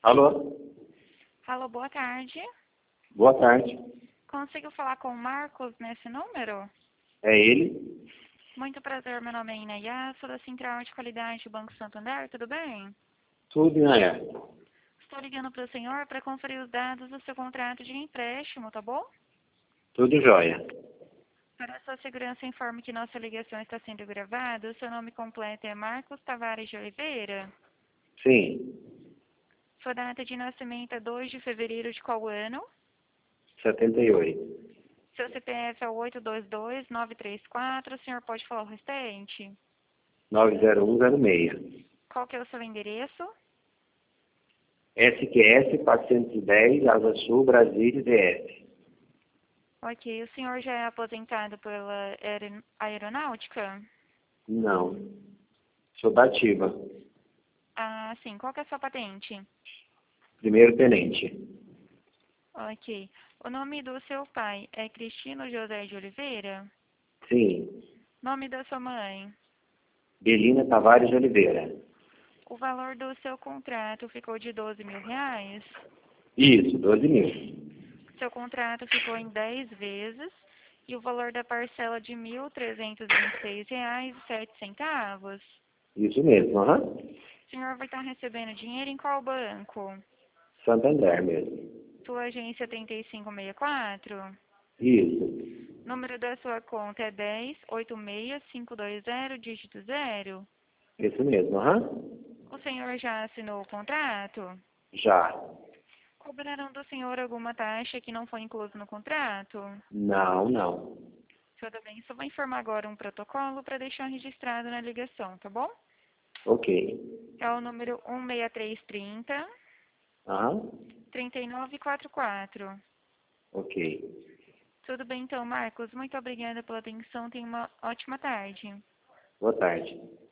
Alô? Alô, boa tarde. Boa tarde. Consigo falar com o Marcos nesse número? É ele? Muito prazer, meu nome é Inaya, sou da Central de Qualidade do Banco Santander, tudo bem? Tudo em Aé. Estou ligando para o senhor para conferir os dados do seu contrato de empréstimo, tá bom? Tudo jóia. Para sua segurança, informe que nossa ligação está sendo gravada. O seu nome completo é Marcos Tavares de Oliveira. Sim. Sua data de nascimento é 2 de fevereiro de qual ano? 78. Seu CPF é o 822-934. O senhor pode falar o restante? 90106. Qual que é o seu endereço? SQS 410, Asa Sul, Brasília, DF. Ok, o senhor já é aposentado pela aeronáutica? Não. Sou da ativa. Ah, sim. Qual que é a sua patente? Primeiro tenente. Ok. O nome do seu pai é Cristino José de Oliveira? Sim. Nome da sua mãe? Belina Tavares de Oliveira. O valor do seu contrato ficou de R$ 12.000? Isso, 12 mil. Seu contrato ficou em 10 vezes e o valor da parcela de R$ 1.326,07. Isso mesmo, aham. O senhor vai estar recebendo dinheiro em qual banco? Santander mesmo. Sua agência 3564? Isso. Número da sua conta é 10-86520, dígito 0. Isso mesmo, aham. O senhor já assinou o contrato? Já. Cobraram do senhor alguma taxa que não foi incluso no contrato? Não, não. Tudo bem, só vou informar agora um protocolo para deixar registrado na ligação, tá bom? Ok. É o número 16330 Aham. 3944. Ok. Tudo bem então, Marcos? Muito obrigada pela atenção. Tenha uma ótima tarde. Boa tarde.